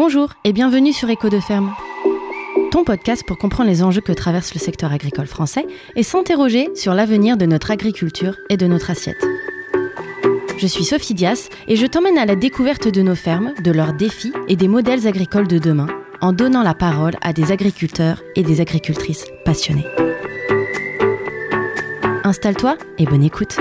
Bonjour et bienvenue sur Écho de Ferme, ton podcast pour comprendre les enjeux que traverse le secteur agricole français et s'interroger sur l'avenir de notre agriculture et de notre assiette. Je suis Sophie Dias et je t'emmène à la découverte de nos fermes, de leurs défis et des modèles agricoles de demain, en donnant la parole à des agriculteurs et des agricultrices passionnés. Installe-toi et bonne écoute.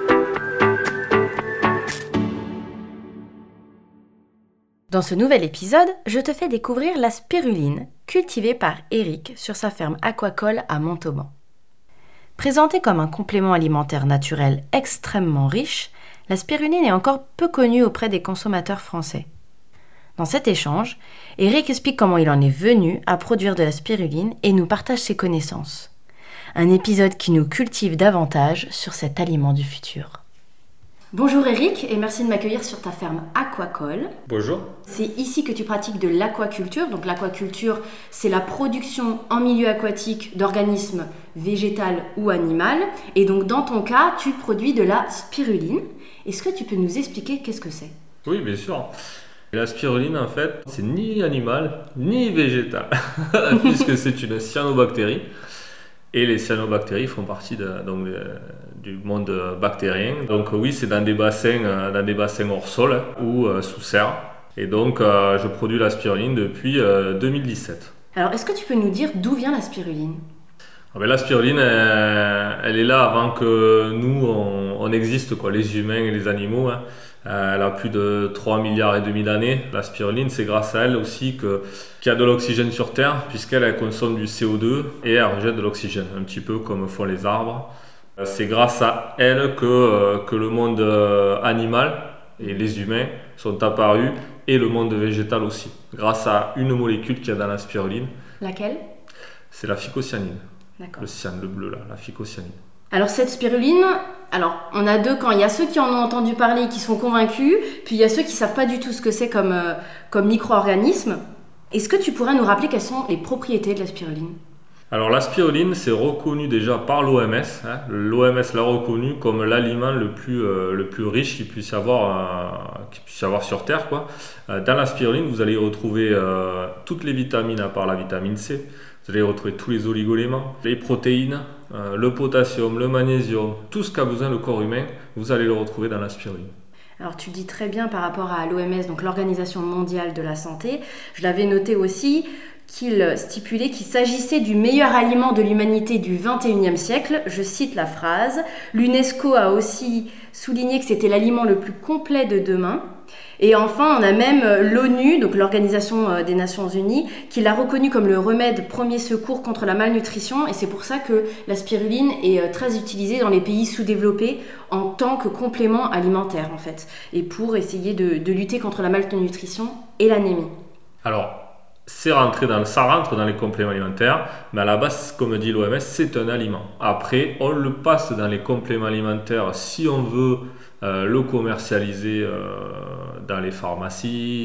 Dans ce nouvel épisode, je te fais découvrir la spiruline, cultivée par Eric sur sa ferme aquacole à Montauban. Présentée comme un complément alimentaire naturel extrêmement riche, la spiruline est encore peu connue auprès des consommateurs français. Dans cet échange, Eric explique comment il en est venu à produire de la spiruline et nous partage ses connaissances. Un épisode qui nous cultive davantage sur cet aliment du futur. Bonjour Eric et merci de m'accueillir sur ta ferme aquacole. Bonjour. C'est ici que tu pratiques de l'aquaculture. Donc l'aquaculture, c'est la production en milieu aquatique d'organismes végétaux ou animaux. Et donc dans ton cas, tu produis de la spiruline. Est-ce que tu peux nous expliquer qu'est-ce que c'est ? Oui, bien sûr. La spiruline, en fait, c'est ni animal ni végétal, puisque c'est une cyanobactérie. Et les cyanobactéries font partie du monde bactérien. Donc oui, c'est dans des bassins hors sol ou sous serre. Et donc, je produis la spiruline depuis 2017. Alors, est-ce que tu peux nous dire d'où vient la spiruline ? La spiruline, elle est là avant que nous, on existe, quoi, les humains et les animaux. Elle a plus de 3,5 milliards d'années. La spiruline, c'est grâce à elle aussi qu'il y a de l'oxygène sur Terre, puisqu'elle consomme du CO2 et elle rejette de l'oxygène, un petit peu comme font les arbres. C'est grâce à elle que le monde animal et les humains sont apparus, et le monde végétal aussi, grâce à une molécule qu'il y a dans la spiruline. Laquelle ? C'est la phycocyanine. D'accord. Le cyane, le bleu là, la phycocyanine. Alors cette spiruline, on a deux camps. Il y a ceux qui en ont entendu parler, qui sont convaincus, puis il y a ceux qui ne savent pas du tout ce que c'est comme micro-organisme. Est-ce que tu pourrais nous rappeler quelles sont les propriétés de la spiruline ? Alors la spiruline, c'est reconnu déjà par l'OMS. L'OMS l'a reconnu comme l'aliment le plus riche qu'il puisse y avoir sur Terre, quoi. Dans la spiruline, vous allez y retrouver toutes les vitamines à part la vitamine C. Vous allez retrouver tous les oligoéléments, les protéines, le potassium, le magnésium, tout ce qu'a besoin le corps humain, vous allez le retrouver dans la spiruline. Alors tu dis très bien par rapport à l'OMS, donc l'Organisation mondiale de la santé, je l'avais noté aussi qu'il stipulait qu'il s'agissait du meilleur aliment de l'humanité du XXIe siècle. Je cite la phrase. L'UNESCO a aussi souligné que c'était l'aliment le plus complet de demain. Et enfin, on a même l'ONU, donc l'Organisation des Nations Unies, qui l'a reconnu comme le remède premier secours contre la malnutrition. Et c'est pour ça que la spiruline est très utilisée dans les pays sous-développés en tant que complément alimentaire, en fait. Et pour essayer de lutter contre la malnutrition et l'anémie. Alors, ça rentre dans les compléments alimentaires, mais à la base, comme dit l'OMS, c'est un aliment. Après, on le passe dans les compléments alimentaires si on veut le commercialiser dans les pharmacies,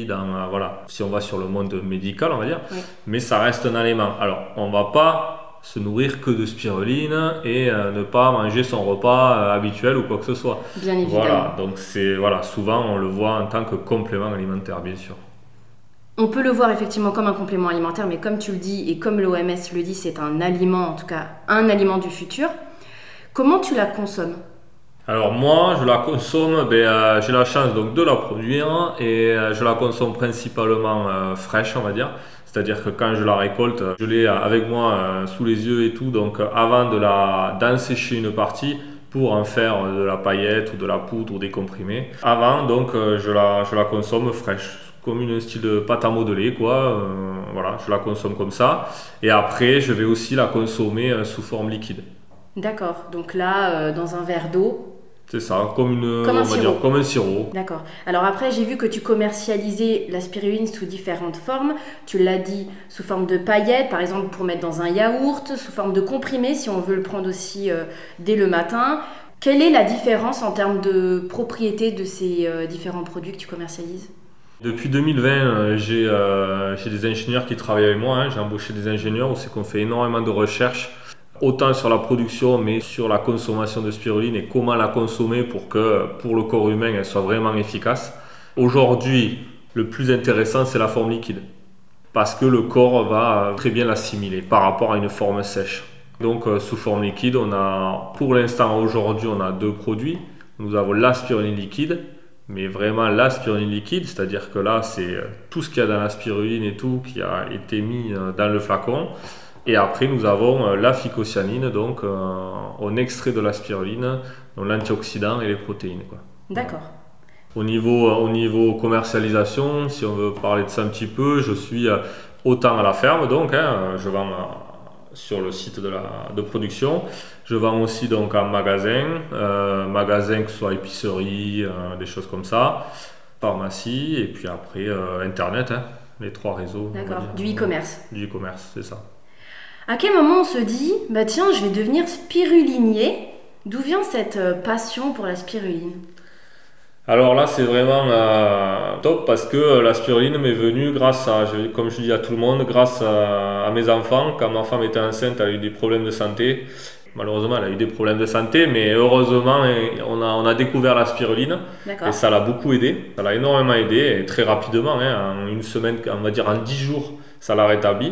si on va sur le monde médical, on va dire, oui. Mais ça reste un aliment. Alors, on ne va pas se nourrir que de spiruline et ne pas manger son repas habituel ou quoi que ce soit. Bien évidemment. Voilà, donc souvent on le voit en tant que complément alimentaire, bien sûr. On peut le voir effectivement comme un complément alimentaire, mais comme tu le dis et comme l'OMS le dit, c'est un aliment, en tout cas un aliment du futur. Comment tu la consommes ? Alors moi, je la consomme, j'ai la chance donc de la produire et je la consomme principalement fraîche, on va dire. C'est-à-dire que quand je la récolte, je l'ai avec moi sous les yeux et tout, donc avant d'en sécher une partie pour en faire de la paillette ou de la poudre ou des comprimés. Avant, donc, je la consomme fraîche, comme une style de pâte à modeler, quoi. Je la consomme comme ça. Et après, je vais aussi la consommer sous forme liquide. D'accord. Donc là, dans un verre d'eau. C'est ça, comme un sirop. D'accord. Alors après, j'ai vu que tu commercialisais la spiruline sous différentes formes. Tu l'as dit, sous forme de paillettes, par exemple pour mettre dans un yaourt, sous forme de comprimé, si on veut le prendre aussi dès le matin. Quelle est la différence en termes de propriété de ces différents produits que tu commercialises ? Depuis 2020, j'ai des ingénieurs qui travaillent avec moi. J'ai embauché des ingénieurs où c'est qu'on fait énormément de recherches, autant sur la production, mais sur la consommation de spiruline et comment la consommer pour que, pour le corps humain, elle soit vraiment efficace. Aujourd'hui, Le plus intéressant, c'est la forme liquide. Parce que le corps va très bien l'assimiler par rapport à une forme sèche. Donc sous forme liquide, on a, pour l'instant aujourd'hui, on a 2 produits. Nous avons la spiruline liquide, mais vraiment la spiruline liquide, c'est-à-dire que là, c'est tout ce qu'il y a dans la spiruline et tout qui a été mis dans le flacon. Et après, nous avons la phycocyanine, donc on extrait de la spiruline, donc l'antioxydant et les protéines, quoi. D'accord. Au niveau commercialisation, si on veut parler de ça un petit peu, je suis autant à la ferme, donc je vends sur le site de production. Je vends aussi donc en magasin, que ce soit épicerie, des choses comme ça, pharmacie, et puis après Internet, les 3 réseaux. D'accord, du e-commerce. Du e-commerce, c'est ça. À quel moment on se dit, bah tiens, je vais devenir spirulinier? D'où vient cette passion pour la spiruline? Alors là, c'est vraiment top parce que la spiruline m'est venue grâce à, comme je dis à tout le monde, grâce à mes enfants. Quand ma femme était enceinte, elle a eu des problèmes de santé. Malheureusement, elle a eu des problèmes de santé, mais heureusement, on a découvert la spiruline. D'accord. Et ça l'a beaucoup aidé. Ça l'a énormément aidé, et très rapidement, en une semaine, on va dire en 10 jours, ça l'a rétabli.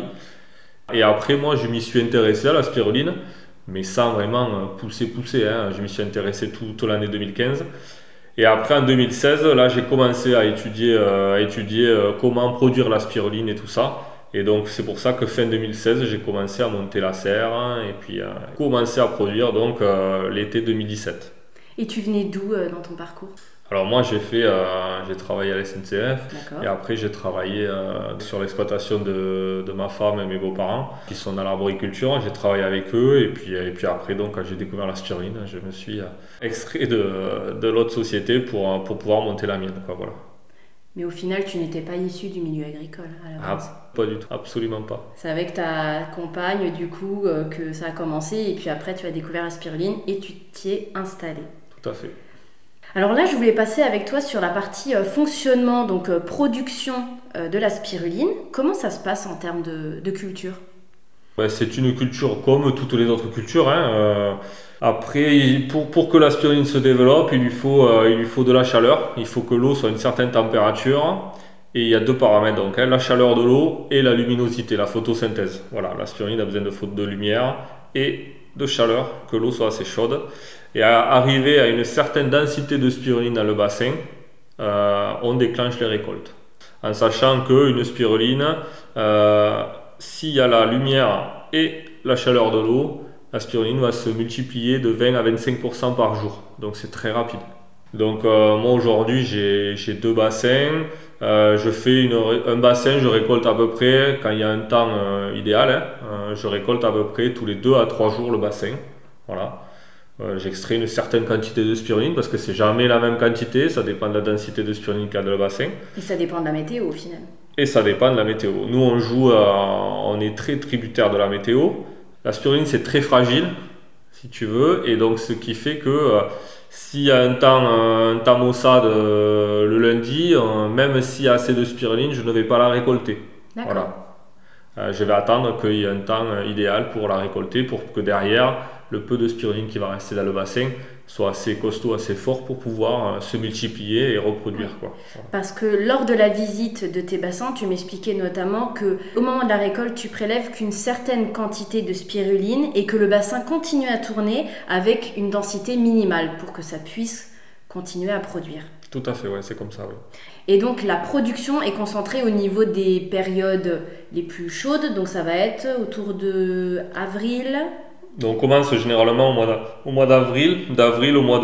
Et après, moi, je m'y suis intéressé à la spiruline, mais sans vraiment pousser. Je m'y suis intéressé toute l'année 2015. Et après, en 2016, là, j'ai commencé à étudier comment produire la spiruline et tout ça. Et donc, c'est pour ça que fin 2016, j'ai commencé à monter la serre et puis commencé à produire donc l'été 2017. Et tu venais d'où dans ton parcours? Alors moi, j'ai travaillé à la SNCF. D'accord. Et après, j'ai travaillé sur l'exploitation de ma femme et mes beaux-parents qui sont dans l'arboriculture. J'ai travaillé avec eux et puis après, donc, quand j'ai découvert la spiruline, je me suis extrait de l'autre société pour pouvoir monter la mienne, quoi, voilà. Mais au final, tu n'étais pas issu du milieu agricole à la base. Pas du tout, absolument pas. C'est avec ta compagne, du coup, que ça a commencé. Et puis après, tu as découvert la spiruline et tu t'y es installé. Tout à fait. Alors là, je voulais passer avec toi sur la partie fonctionnement, donc production de la spiruline. Comment ça se passe en termes de culture? C'est une culture comme toutes les autres cultures. Après, pour que la spiruline se développe, il lui faut de la chaleur. Il faut que l'eau soit à une certaine température. Et il y a 2 paramètres, donc, la chaleur de l'eau et la luminosité, la photosynthèse. Voilà, la spiruline a besoin de lumière et de chaleur, que l'eau soit assez chaude. Et à arriver à une certaine densité de spiruline dans le bassin, on déclenche les récoltes. En sachant qu'une spiruline, s'il y a la lumière et la chaleur de l'eau, la spiruline va se multiplier de 20 à 25% par jour. Donc c'est très rapide. Donc moi aujourd'hui j'ai 2 bassins. Je fais un bassin, je récolte à peu près, quand il y a un temps idéal, je récolte à peu près tous les 2 à 3 jours le bassin. Voilà. J'extrais une certaine quantité de spiruline parce que c'est jamais la même quantité, ça dépend de la densité de spiruline qu'il y a dans le bassin. Et ça dépend de la météo au final. Et ça dépend de la météo. Nous on est très tributaire de la météo. La spiruline c'est très fragile, si tu veux, et donc ce qui fait que s'il y a un temps maussade le lundi, même s'il y a assez de spiruline, je ne vais pas la récolter. D'accord. Voilà. Je vais attendre qu'il y ait un temps idéal pour la récolter, pour que derrière, le peu de spiruline qui va rester dans le bassin soit assez costaud, assez fort pour pouvoir se multiplier et reproduire, quoi. Voilà. Parce que lors de la visite de tes bassins, tu m'expliquais notamment qu'au moment de la récolte, tu prélèves qu'une certaine quantité de spiruline et que le bassin continue à tourner avec une densité minimale pour que ça puisse continuer à produire. Tout à fait, ouais, c'est comme ça, oui. Et donc la production est concentrée au niveau des périodes les plus chaudes, donc ça va être autour de avril. Donc on commence généralement au mois d'avril, au mois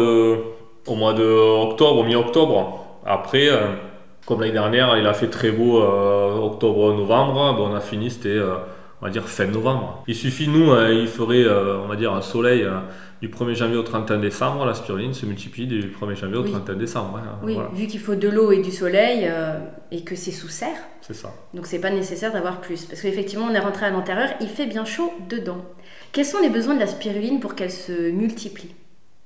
de octobre, mi-octobre. Après, comme l'année dernière, il a fait très beau octobre-novembre, on a fini, c'était on va dire fin novembre. Il suffit, nous, il ferait on va dire un soleil du 1er janvier au 31 décembre, la spiruline se multiplie du 1er janvier au 31 décembre. Oui, voilà. Vu qu'il faut de l'eau et du soleil et que c'est sous serre. C'est ça. Donc c'est pas nécessaire d'avoir plus. Parce qu'effectivement, on est rentré à l'intérieur, il fait bien chaud dedans. Quels sont les besoins de la spiruline pour qu'elle se multiplie?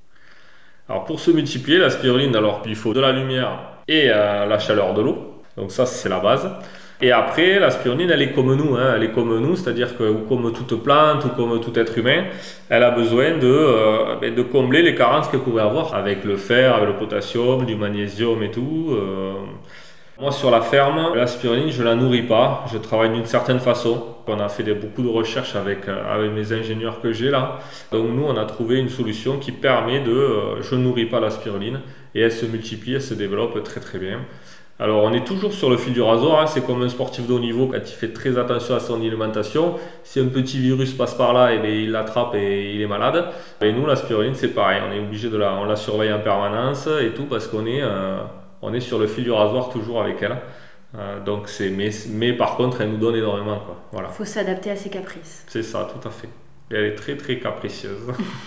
Alors pour se multiplier, la spiruline, alors il faut de la lumière et la chaleur de l'eau. Donc ça, c'est la base. Et après, la spiruline, elle est comme nous. Elle est comme nous, c'est-à-dire que comme toute plante ou comme tout être humain, elle a besoin de combler les carences qu'elle pourrait avoir avec le fer, avec le potassium, du magnésium et tout. Moi sur la ferme, la spiruline je la nourris pas, je travaille d'une certaine façon. On a fait beaucoup de recherches avec mes ingénieurs que j'ai là. Donc nous on a trouvé une solution qui permet je nourris pas la spiruline et elle se multiplie, elle se développe très très bien. Alors on est toujours sur le fil du rasoir, hein. C'est comme un sportif de haut niveau quand il fait très attention à son alimentation. Si un petit virus passe par là, et bien, il l'attrape et il est malade. Et nous la spiruline c'est pareil, on est obligé on la surveille en permanence et tout parce qu'on est sur le fil du rasoir toujours avec elle. Donc mais par contre elle nous donne énormément quoi. Voilà. Faut s'adapter à ses caprices. C'est ça, tout à fait. Et elle est très très capricieuse.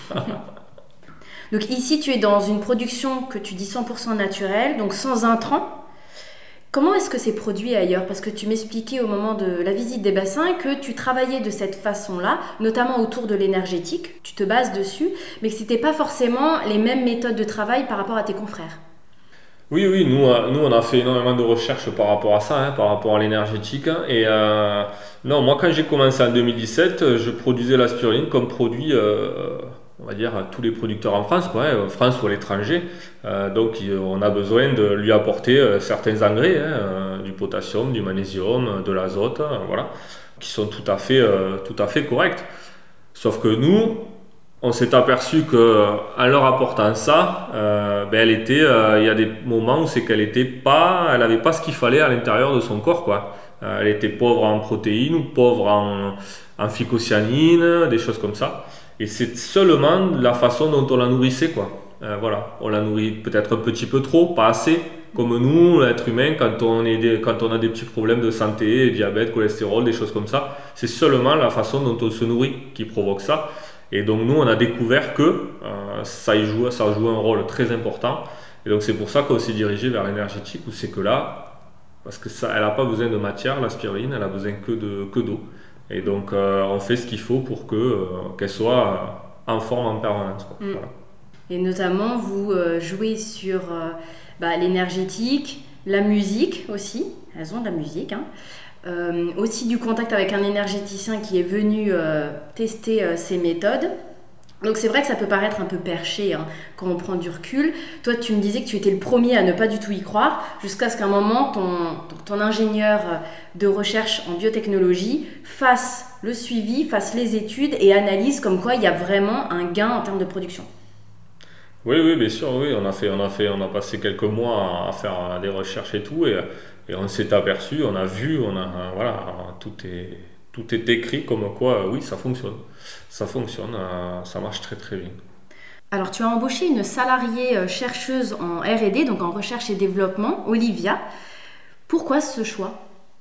Donc ici tu es dans une production que tu dis 100% naturelle, donc sans intrants. Comment est-ce que c'est produit ailleurs? Parce que tu m'expliquais au moment de la visite des bassins que tu travaillais de cette façon-là, notamment autour de l'énergétique, tu te bases dessus, mais que ce n'était pas forcément les mêmes méthodes de travail par rapport à tes confrères. Oui, nous on a fait énormément de recherches par rapport à ça, hein, par rapport à l'énergétique. Et non, moi quand j'ai commencé en 2017, je produisais la spiruline comme produit, on va dire, à tous les producteurs en France, quoi, en France ou à l'étranger. Donc on a besoin de lui apporter certains engrais, hein, du potassium, du magnésium, de l'azote, voilà, qui sont tout à fait corrects. Sauf que nous, on s'est aperçu qu'en leur apportant ça, il y a des moments où c'est qu'elle n'avait pas ce qu'il fallait à l'intérieur de son corps, quoi. Elle était pauvre en protéines ou pauvre en phycocyanines, des choses comme ça. Et c'est seulement la façon dont on la nourrissait, quoi. Voilà, on la nourrit peut-être un petit peu trop, pas assez. Comme nous, l'être humain, quand on a des petits problèmes de santé, diabète, cholestérol, des choses comme ça, c'est seulement la façon dont on se nourrit qui provoque ça. Et donc nous, on a découvert que ça joue un rôle très important. Et donc c'est pour ça qu'on s'est dirigé vers l'énergétique, où c'est que là, parce que elle n'a pas besoin de matière, la spiruline, elle a besoin que d'eau. Et donc on fait ce qu'il faut pour qu'elle soit en forme en permanence, quoi. Voilà. Et notamment, vous jouez sur l'énergétique, la musique aussi. Elles ont de la musique, hein. Aussi du contact avec un énergéticien qui est venu tester ces méthodes. Donc c'est vrai que ça peut paraître un peu perché, hein, quand on prend du recul. Toi tu me disais que tu étais le premier à ne pas du tout y croire, jusqu'à ce qu'à un moment ton ingénieur de recherche en biotechnologie fasse le suivi, fasse les études et analyse comme quoi il y a vraiment un gain en termes de production. Oui, bien sûr, oui, on a passé quelques mois à faire des recherches et tout, et on s'est aperçu, on a vu, voilà, tout est écrit comme quoi, oui, ça fonctionne, ça marche très très bien. Alors tu as embauché une salariée chercheuse en R&D, donc en recherche et développement, Olivia. Pourquoi ce choix ?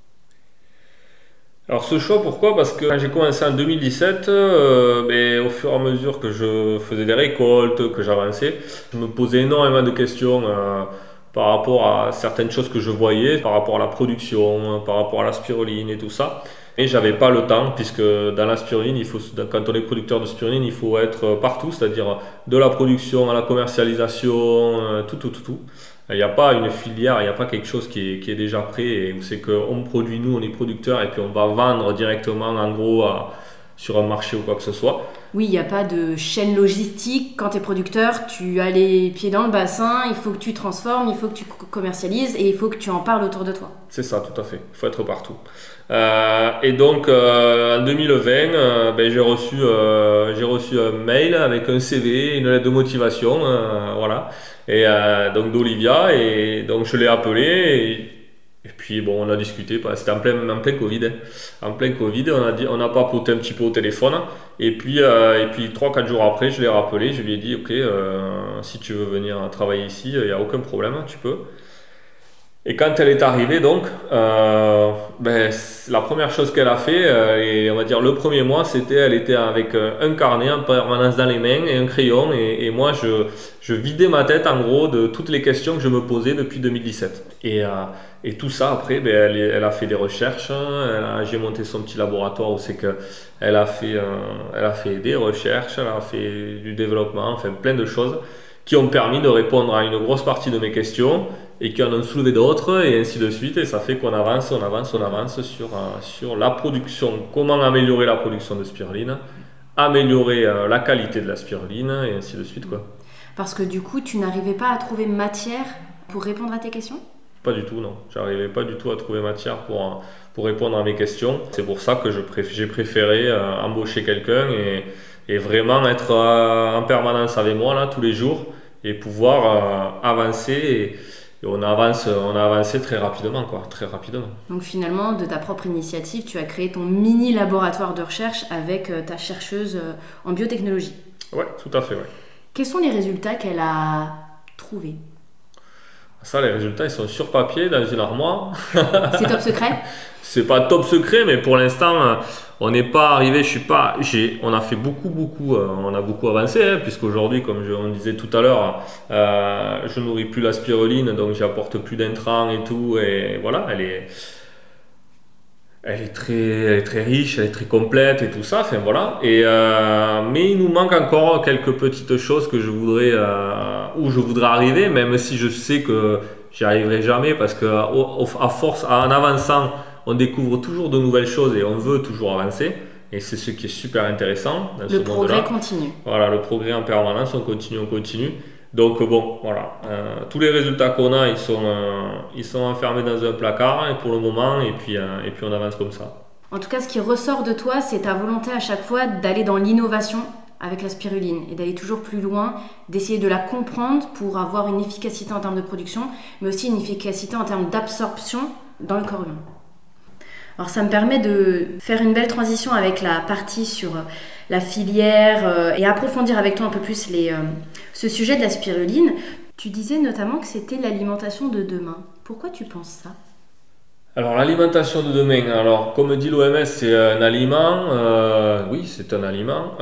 Alors ce choix, pourquoi ? Parce que quand j'ai commencé en 2017, au fur et à mesure que je faisais des récoltes, que j'avançais, je me posais énormément de questions par rapport à certaines choses que je voyais, par rapport à la production, par rapport à la spiruline et tout ça. Et j'avais pas le temps, puisque dans la spiruline, quand on est producteur de spiruline, il faut être partout, c'est-à-dire de la production à la commercialisation, tout. Il n'y a pas une filière, il n'y a pas quelque chose qui est déjà prêt, et où c'est qu'on produit, nous, on est producteur, et puis on va vendre directement, en gros, sur un marché ou quoi que ce soit. Oui, il n'y a pas de chaîne logistique. Quand tu es producteur, tu as les pieds dans le bassin, il faut que tu transformes, il faut que tu commercialises et il faut que tu en parles autour de toi. C'est ça, tout à fait. Il faut être partout. Et donc, en 2020, j'ai reçu un mail avec un CV, une lettre de motivation, voilà. Et donc d'Olivia, et donc je l'ai appelé. Et puis bon, on a discuté, c'était en plein Covid. Hein. En plein Covid, on a papoté un petit peu au téléphone. Et puis 3-4 jours après, je l'ai rappelé, je lui ai dit ok, si tu veux venir travailler ici, il n'y a aucun problème, tu peux. Et quand elle est arrivée, donc, la première chose qu'elle a fait, et on va dire le premier mois, elle était avec un carnet en permanence dans les mains et un crayon, et moi je vidais ma tête en gros de toutes les questions que je me posais depuis 2017. Et tout ça après, elle a fait des recherches, j'ai monté son petit laboratoire où c'est que elle a fait des recherches, elle a fait du développement, enfin plein de choses qui ont permis de répondre à une grosse partie de mes questions et qui en ont soulevé d'autres, et ainsi de suite, et ça fait qu'on avance sur la production, comment améliorer la production de spiruline, améliorer la qualité de la spiruline, et ainsi de suite, quoi. Parce que du coup, tu n'arrivais pas à trouver matière pour répondre à tes questions ? Pas du tout, non. J'arrivais pas du tout à trouver matière pour répondre à mes questions. C'est pour ça que j'ai préféré embaucher quelqu'un et vraiment être en permanence avec moi là, tous les jours et pouvoir avancer. Et on a avancé très rapidement, quoi, très rapidement. Donc finalement, de ta propre initiative, tu as créé ton mini laboratoire de recherche avec ta chercheuse en biotechnologie. Ouais, tout à fait, ouais. Quels sont les résultats qu'elle a trouvés? Ça, les résultats, ils sont sur papier, dans une armoire. C'est top secret? C'est pas top secret, mais pour l'instant, on n'est pas arrivé. On a fait on a beaucoup avancé, hein, puisqu'aujourd'hui, comme on disait tout à l'heure, je nourris plus la spiruline, donc j'apporte plus d'intrants et tout, et voilà, elle est très riche, elle est très complète et tout ça. Enfin voilà. Mais il nous manque encore quelques petites choses où je voudrais arriver, même si je sais que j'y arriverai jamais, parce que à force, en avançant, on découvre toujours de nouvelles choses et on veut toujours avancer. Et c'est ce qui est super intéressant dans ce monde-là. Le progrès continue. Voilà, le progrès en permanence, on continue. Donc bon, voilà. Tous les résultats qu'on a, ils sont enfermés dans un placard et pour le moment, et puis on avance comme ça. En tout cas, ce qui ressort de toi, c'est ta volonté à chaque fois d'aller dans l'innovation avec la spiruline et d'aller toujours plus loin, d'essayer de la comprendre pour avoir une efficacité en termes de production, mais aussi une efficacité en termes d'absorption dans le corps humain. Alors ça me permet de faire une belle transition avec la partie sur la filière et approfondir avec toi un peu plus ce sujet de la spiruline. Tu disais notamment que c'était l'alimentation de demain. Pourquoi tu penses ça? Alors l'alimentation de demain, alors comme dit l'OMS, c'est un aliment, oui c'est un aliment.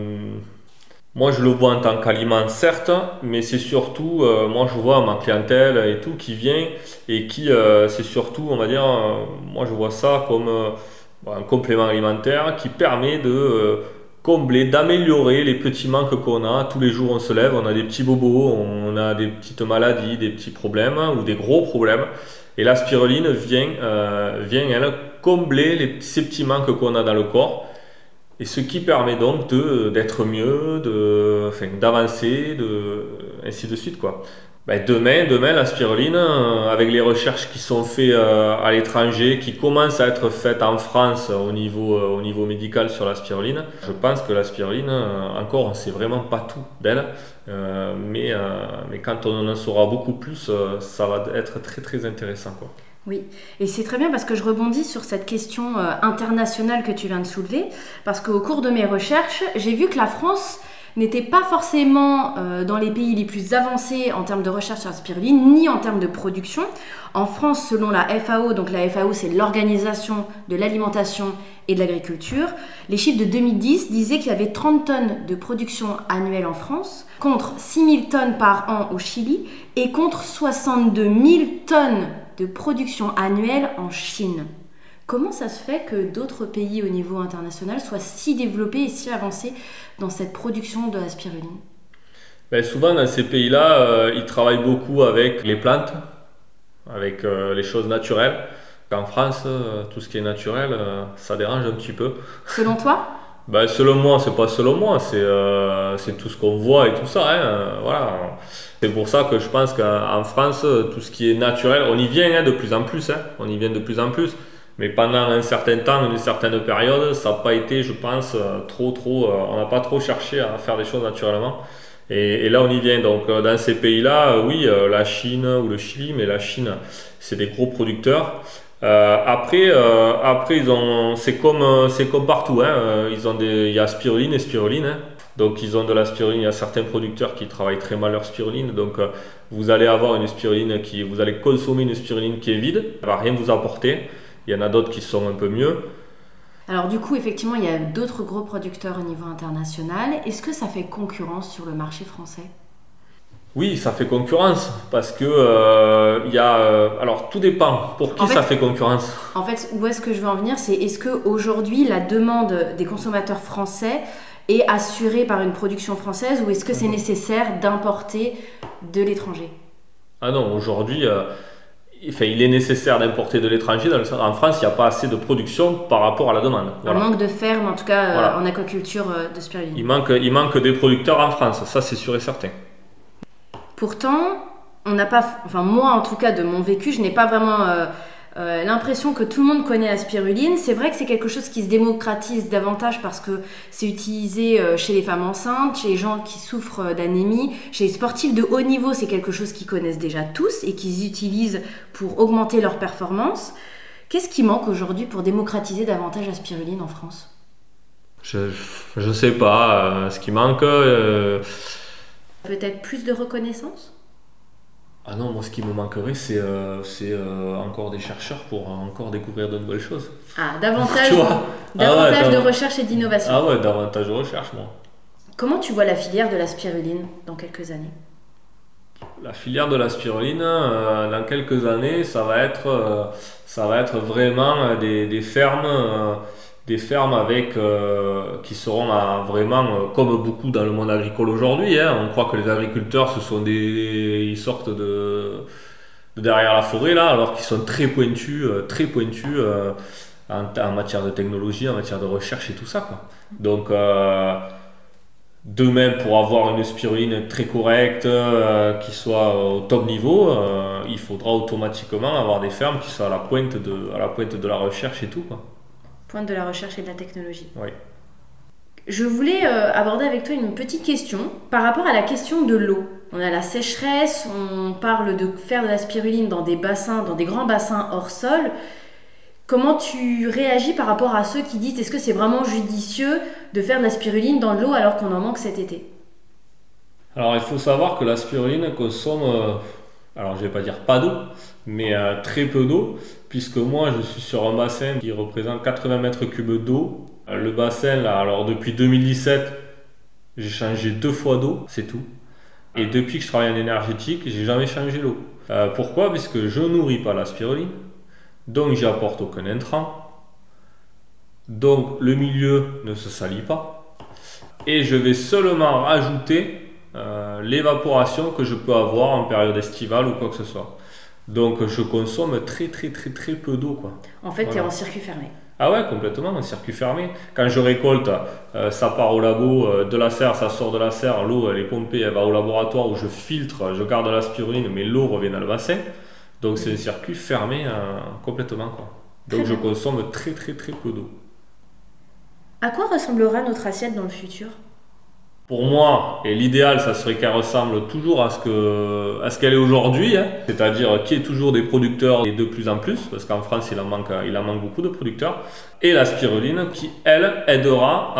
Moi je le vois en tant qu'aliment certes, mais c'est surtout, moi je vois ma clientèle et tout qui vient et qui c'est surtout, on va dire, moi je vois ça comme un complément alimentaire qui permet de combler, d'améliorer les petits manques qu'on a. Tous les jours on se lève, on a des petits bobos, on a des petites maladies, des petits problèmes ou des gros problèmes. Et la spiruline vient elle, combler ces petits manques qu'on a dans le corps. Et ce qui permet donc d'être mieux, d'avancer, ainsi de suite, quoi. Demain, la spiruline, avec les recherches qui sont faites à l'étranger, qui commencent à être faites en France au niveau médical sur la spiruline, je pense que la spiruline, encore, on ne sait vraiment pas tout d'elle, mais quand on en saura beaucoup plus, ça va être très très intéressant, quoi. Oui, et c'est très bien parce que je rebondis sur cette question internationale que tu viens de soulever, parce qu'au cours de mes recherches, j'ai vu que la France n'était pas forcément dans les pays les plus avancés en termes de recherche sur la spiruline, ni en termes de production. En France, selon la FAO, donc la FAO c'est l'Organisation de l'Alimentation et de l'Agriculture, les chiffres de 2010 disaient qu'il y avait 30 tonnes de production annuelle en France, contre 6 000 tonnes par an au Chili, et contre 62 000 tonnes de production annuelle en Chine. Comment ça se fait que d'autres pays au niveau international soient si développés et si avancés dans cette production de la spiruline? Souvent dans ces pays-là, ils travaillent beaucoup avec les plantes, avec les choses naturelles. En France, tout ce qui est naturel, ça dérange un petit peu. Selon toi? Selon moi, c'est pas selon moi, c'est tout ce qu'on voit et tout ça, hein, voilà. C'est pour ça que je pense qu'en France, tout ce qui est naturel, on y vient de plus en plus, on y vient de plus en plus. Mais pendant un certain temps, une certaine période, ça n'a pas été, je pense, on n'a pas trop cherché à faire des choses naturellement. Et là, on y vient. Donc, dans ces pays-là, oui, la Chine ou le Chili, mais la Chine, c'est des gros producteurs. Après, c'est comme partout, hein. Il y a spiruline et spiruline, hein. Donc, ils ont de la spiruline. Il y a certains producteurs qui travaillent très mal leur spiruline. Donc, vous allez avoir vous allez consommer une spiruline qui est vide, elle ne va rien vous apporter. Il y en a d'autres qui sont un peu mieux. Alors du coup, effectivement, il y a d'autres gros producteurs au niveau international. Est-ce que ça fait concurrence sur le marché français? Oui, ça fait concurrence parce que alors tout dépend. Pour qui ça fait concurrence? En fait, où est-ce que je veux en venir, c'est est-ce qu'aujourd'hui la demande des consommateurs français est assurée par une production française ou est-ce que c'est nécessaire d'importer de l'étranger? Ah non, aujourd'hui... il est nécessaire d'importer de l'étranger. En France, il n'y a pas assez de production par rapport à la demande. Voilà. Un manque de ferme, en tout cas en aquaculture de spiruline. Il manque des producteurs en France, ça c'est sûr et certain. Pourtant, on n'a pas, enfin moi en tout cas de mon vécu, je n'ai pas vraiment l'impression que tout le monde connaît la spiruline. C'est vrai que c'est quelque chose qui se démocratise davantage parce que c'est utilisé chez les femmes enceintes, chez les gens qui souffrent d'anémie, chez les sportifs de haut niveau, c'est quelque chose qu'ils connaissent déjà tous et qu'ils utilisent pour augmenter leur performance. Qu'est-ce qui manque aujourd'hui pour démocratiser davantage la spiruline en France ? Je sais pas. Ce qui manque. Peut-être plus de reconnaissance ? Ah non, moi ce qui me manquerait, c'est encore des chercheurs pour encore découvrir de nouvelles choses. Ah, davantage, davantage de recherche et d'innovation. Ah ouais, davantage de recherche, moi. Comment tu vois la filière de la spiruline dans quelques années ? La filière de la spiruline, dans quelques années, ça va être vraiment des fermes. Des fermes avec qui seront vraiment comme beaucoup dans le monde agricole aujourd'hui. Hein. On croit que les agriculteurs ils sortent de derrière la forêt là, alors qu'ils sont très pointus en matière de technologie, en matière de recherche et tout ça, quoi. Donc demain, pour avoir une spiruline très correcte, qui soit au top niveau, il faudra automatiquement avoir des fermes qui soient à la pointe de la recherche et tout, quoi. Pointe de la recherche et de la technologie. Oui. Je voulais aborder avec toi une petite question par rapport à la question de l'eau. On a la sécheresse, on parle de faire de la spiruline dans des grands bassins hors sol. Comment tu réagis par rapport à ceux qui disent est-ce que c'est vraiment judicieux de faire de la spiruline dans l'eau alors qu'on en manque cet été ? Alors il faut savoir que la spiruline consomme, alors je vais pas dire pas d'eau, mais très peu d'eau, puisque moi je suis sur un bassin qui représente 80 mètres cubes d'eau. Le bassin, là, alors depuis 2017, j'ai changé 2 fois d'eau, c'est tout. Et depuis que je travaille en énergétique, j'ai jamais changé l'eau. Pourquoi ? Puisque je nourris pas la spiruline, donc j'y apporte aucun intrant, donc le milieu ne se salit pas, et je vais seulement rajouter l'évaporation que je peux avoir en période estivale ou quoi que ce soit. Donc je consomme très peu d'eau, quoi. En fait, voilà. Tu es en circuit fermé. Ah ouais, complètement, en circuit fermé. Quand je récolte, ça part au labo, de la serre, ça sort de la serre, l'eau elle est pompée, elle va au laboratoire où je filtre, je garde la spiruline, mais l'eau revient dans le bassin. Donc c'est un circuit fermé complètement, quoi. Donc je consomme très peu d'eau. À quoi ressemblera notre assiette dans le futur ? Pour moi, et l'idéal, ça serait qu'elle ressemble toujours à ce qu'elle est aujourd'hui, hein. C'est-à-dire qu'il y ait toujours des producteurs et de plus en plus, parce qu'en France, il en manque beaucoup de producteurs, et la spiruline qui, elle, aidera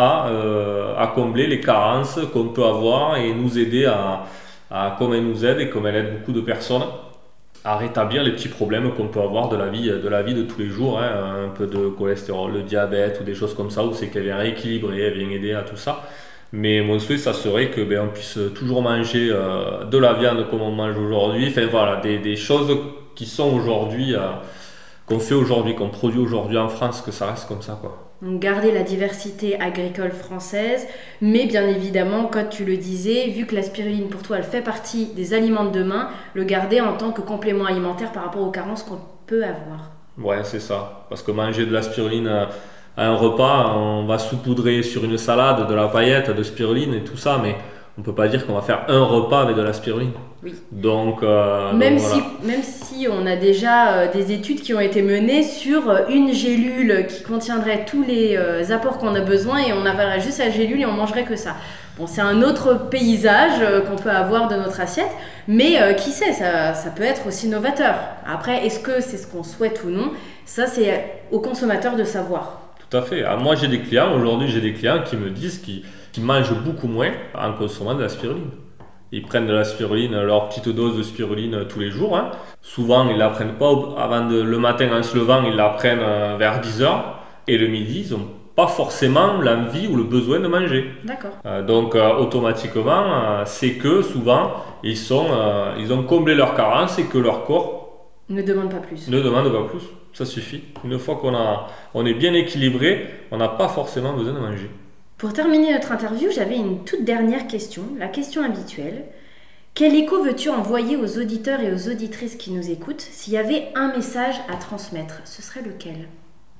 à combler les carences qu'on peut avoir et nous aider comme elle nous aide et comme elle aide beaucoup de personnes, à rétablir les petits problèmes qu'on peut avoir de la vie de tous les jours, hein. Un peu de cholestérol, de diabète ou des choses comme ça, où c'est qu'elle vient rééquilibrer, elle vient aider à tout ça. Mais mon souhait, ça serait que on puisse toujours manger de la viande comme on mange aujourd'hui. Enfin voilà, des choses qui sont aujourd'hui, qu'on fait aujourd'hui, qu'on produit aujourd'hui en France, que ça reste comme ça, quoi. Donc garder la diversité agricole française, mais bien évidemment, comme tu le disais, vu que la spiruline pour toi elle fait partie des aliments de demain, le garder en tant que complément alimentaire par rapport aux carences qu'on peut avoir. Ouais, c'est ça. Parce que manger de la spiruline à un repas, on va saupoudrer sur une salade de la paillette, de spiruline et tout ça, mais on peut pas dire qu'on va faire un repas avec de la spiruline. Oui. Donc, même voilà. si on a déjà des études qui ont été menées sur une gélule qui contiendrait tous les apports qu'on a besoin et on avalerait juste la gélule et on mangerait que ça. Bon, c'est un autre paysage qu'on peut avoir de notre assiette, mais qui sait, ça peut être aussi novateur. Après, est-ce que c'est ce qu'on souhaite ou non ? Ça, c'est au consommateur de savoir. Tout à fait. Alors, moi, aujourd'hui, j'ai des clients qui me disent qu'ils mangent beaucoup moins en consommant de la spiruline. Ils prennent de la spiruline, leur petite dose de spiruline tous les jours, hein. Souvent, ils ne la prennent pas le matin en se levant, ils la prennent vers 10h. Et le midi, ils n'ont pas forcément l'envie ou le besoin de manger. D'accord. Donc, automatiquement, c'est que souvent, ils ont comblé leur carence et que leur corps ne demande pas plus. Ne demande pas plus. Ça suffit. Une fois qu'on est bien équilibré, on n'a pas forcément besoin de manger. Pour terminer notre interview, j'avais une toute dernière question, la question habituelle. Quel écho veux-tu envoyer aux auditeurs et aux auditrices qui nous écoutent ? S'il y avait un message à transmettre, ce serait lequel ?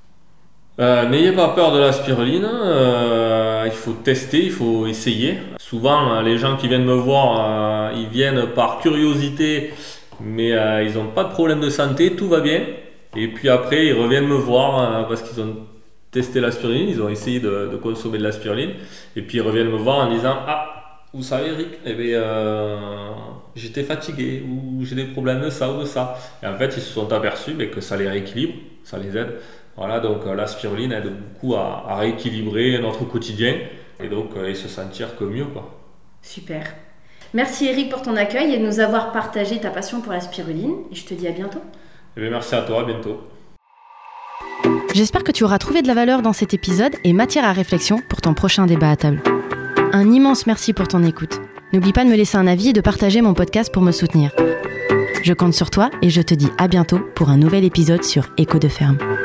N'ayez pas peur de la spiruline, il faut tester, il faut essayer. Souvent, les gens qui viennent me voir, ils viennent par curiosité, mais ils n'ont pas de problème de santé, tout va bien. Et puis après, ils reviennent me voir parce qu'ils ont testé la spiruline, ils ont essayé de consommer de la spiruline. Et puis ils reviennent me voir en disant « Ah, vous savez Eric, j'étais fatigué ou j'ai des problèmes de ça ou de ça. » Et en fait, ils se sont aperçus que ça les rééquilibre, ça les aide. Voilà, donc la spiruline aide beaucoup à rééquilibrer notre quotidien et donc et se sentir que mieux, quoi. Super. Merci Eric pour ton accueil et de nous avoir partagé ta passion pour la spiruline. Et je te dis à bientôt. Merci à toi, à bientôt. J'espère que tu auras trouvé de la valeur dans cet épisode et matière à réflexion pour ton prochain débat à table. Un immense merci pour ton écoute. N'oublie pas de me laisser un avis et de partager mon podcast pour me soutenir. Je compte sur toi et je te dis à bientôt pour un nouvel épisode sur Écho de ferme.